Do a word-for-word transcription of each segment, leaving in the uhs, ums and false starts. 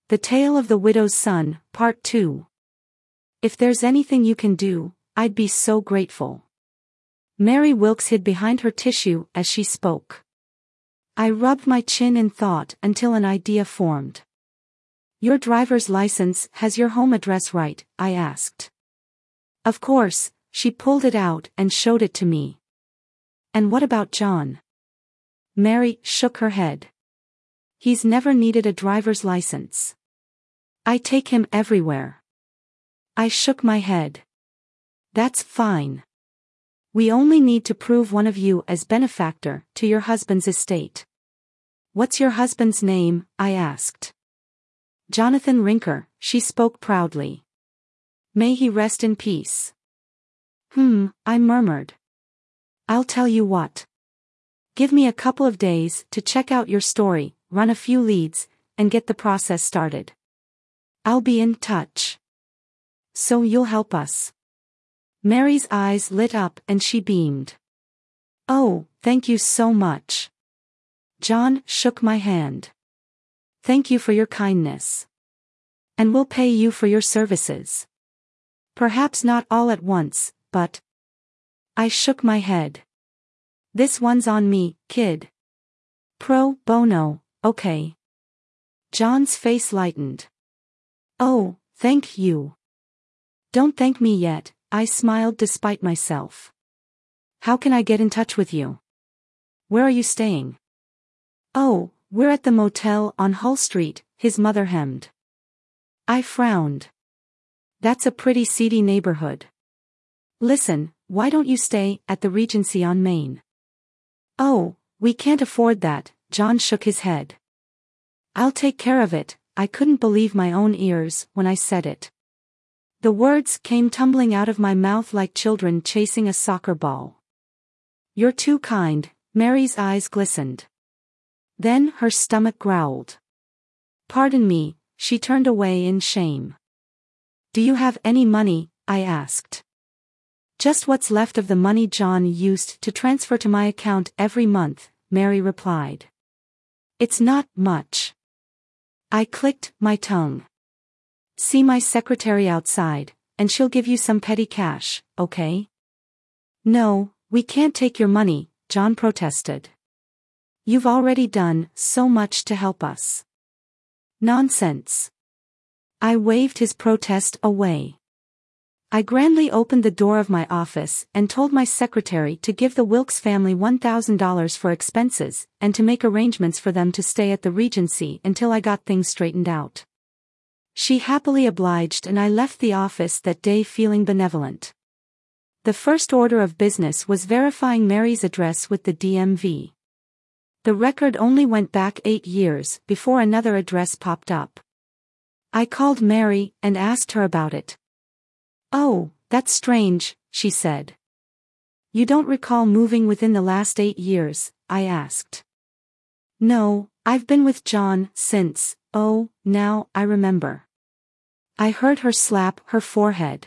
The Tale of the Widow's Son, Part two. If there's anything you can do, I'd be so grateful. Mary Wilkes hid behind her tissue as she spoke. I rubbed my chin in thought until an idea formed. Your driver's license has your home address right? I asked. Of course, she pulled it out and showed it to me. And what about John? Mary shook her head. He's never needed a driver's license. I take him everywhere. I shook my head. That's fine. We only need to prove one of you as benefactor to your husband's estate. What's your husband's name? I asked. Jonathan Rinker, she spoke proudly. May he rest in peace. Hmm, I murmured. I'll tell you what. Give me a couple of days to check out your story, run a few leads, and get the process started. I'll be in touch. So you'll help us? Mary's eyes lit up and she beamed. Oh, thank you so much. John shook my hand. Thank you for your kindness. And we'll pay you for your services. Perhaps not all at once, but... I shook my head. This one's on me, kid. Pro bono, okay. John's face lightened. Oh, thank you. Don't thank me yet, I smiled despite myself. How can I get in touch with you? Where are you staying? Oh, we're at the motel on Hull Street, his mother hemmed. I frowned. That's a pretty seedy neighborhood. Listen, why don't you stay at the Regency on Main? Oh, we can't afford that, John shook his head. I'll take care of it. I couldn't believe my own ears when I said it. The words came tumbling out of my mouth like children chasing a soccer ball. You're too kind, Mary's eyes glistened. Then her stomach growled. Pardon me, she turned away in shame. Do you have any money? I asked. Just what's left of the money John used to transfer to my account every month, Mary replied. It's not much. I clicked my tongue. See my secretary outside, and she'll give you some petty cash, okay? No, we can't take your money, John protested. You've already done so much to help us. Nonsense. I waved his protest away. I grandly opened the door of my office and told my secretary to give the Wilkes family one thousand dollars for expenses and to make arrangements for them to stay at the Regency until I got things straightened out. She happily obliged and I left the office that day feeling benevolent. The first order of business was verifying Mary's address with the D M V. The record only went back eight years before another address popped up. I called Mary and asked her about it. Oh, that's strange, she said. You don't recall moving within the last eight years, I asked. No, I've been with John since, oh, now I remember. I heard her slap her forehead.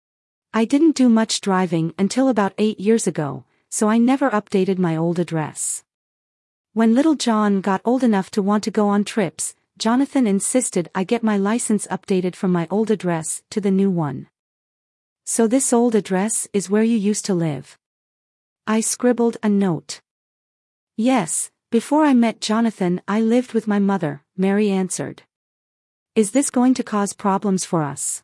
I didn't do much driving until about eight years ago, so I never updated my old address. When little John got old enough to want to go on trips, Jonathan insisted I get my license updated from my old address to the new one. So this old address is where you used to live? I scribbled a note. Yes, before I met Jonathan I lived with my mother, Mary answered. Is this going to cause problems for us?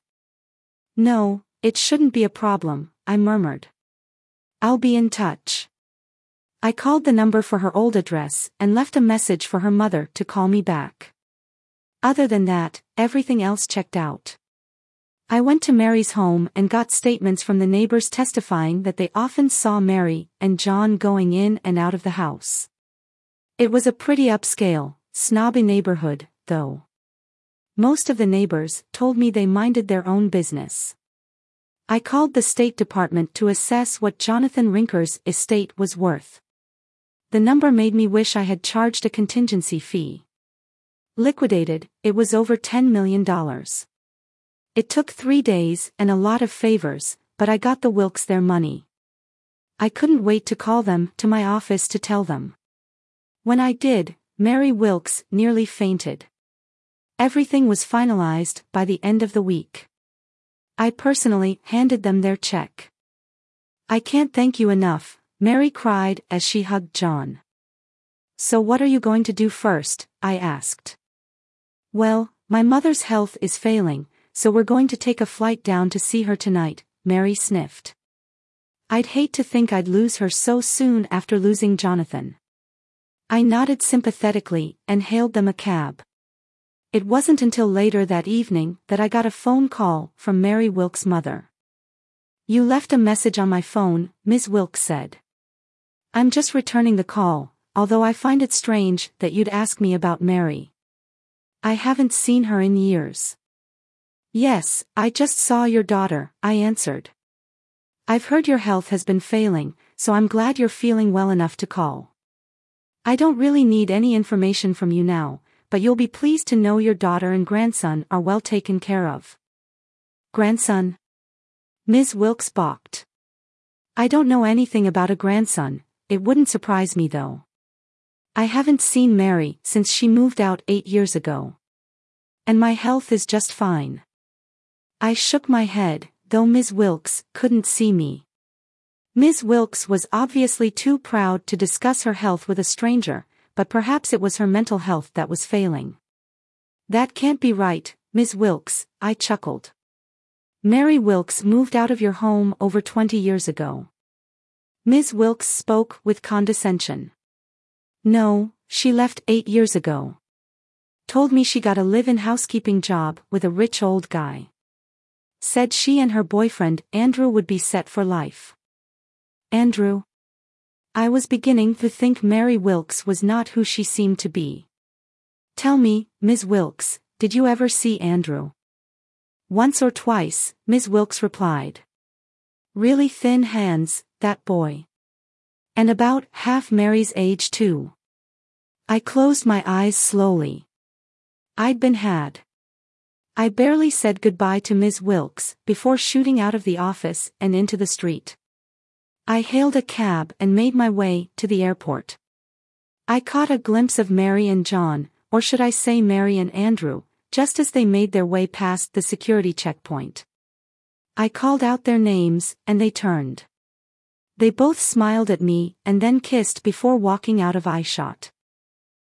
No, it shouldn't be a problem, I murmured. I'll be in touch. I called the number for her old address and left a message for her mother to call me back. Other than that, everything else checked out. I went to Mary's home and got statements from the neighbors testifying that they often saw Mary and John going in and out of the house. It was a pretty upscale, snobby neighborhood, though. Most of the neighbors told me they minded their own business. I called the State Department to assess what Jonathan Rinker's estate was worth. The number made me wish I had charged a contingency fee. Liquidated, it was over ten million dollars. It took three days and a lot of favors, but I got the Wilkes their money. I couldn't wait to call them to my office to tell them. When I did, Mary Wilkes nearly fainted. Everything was finalized by the end of the week. I personally handed them their check. "I can't thank you enough," Mary cried as she hugged John. "So what are you going to do first?" I asked. "Well, my mother's health is failing, so we're going to take a flight down to see her tonight," Mary sniffed. "I'd hate to think I'd lose her so soon after losing Jonathan." I nodded sympathetically and hailed them a cab. It wasn't until later that evening that I got a phone call from Mary Wilkes' mother. "You left a message on my phone," Miz Wilkes said. "I'm just returning the call, although I find it strange that you'd ask me about Mary. I haven't seen her in years." "Yes, I just saw your daughter," I answered. "I've heard your health has been failing, so I'm glad you're feeling well enough to call. I don't really need any information from you now, but you'll be pleased to know your daughter and grandson are well taken care of." "Grandson?" Miz Wilkes balked. "I don't know anything about a grandson. It wouldn't surprise me though. I haven't seen Mary since she moved out eight years ago. And my health is just fine." I shook my head, though Miz Wilkes couldn't see me. Miz Wilkes was obviously too proud to discuss her health with a stranger, but perhaps it was her mental health that was failing. "That can't be right, Miz Wilkes," I chuckled. "Mary Wilkes moved out of your home over twenty years ago." Miz Wilkes spoke with condescension. "No, she left eight years ago. Told me she got a live-in housekeeping job with a rich old guy. Said she and her boyfriend, Andrew, would be set for life." "Andrew?" I was beginning to think Mary Wilkes was not who she seemed to be. "Tell me, Miz Wilkes, did you ever see Andrew?" "Once or twice," Miz Wilkes replied. "Really thin hands, that boy. And about half Mary's age too." I closed my eyes slowly. I'd been had. I barely said goodbye to Miz Wilkes before shooting out of the office and into the street. I hailed a cab and made my way to the airport. I caught a glimpse of Mary and John, or should I say Mary and Andrew, just as they made their way past the security checkpoint. I called out their names, and they turned. They both smiled at me and then kissed before walking out of eyeshot.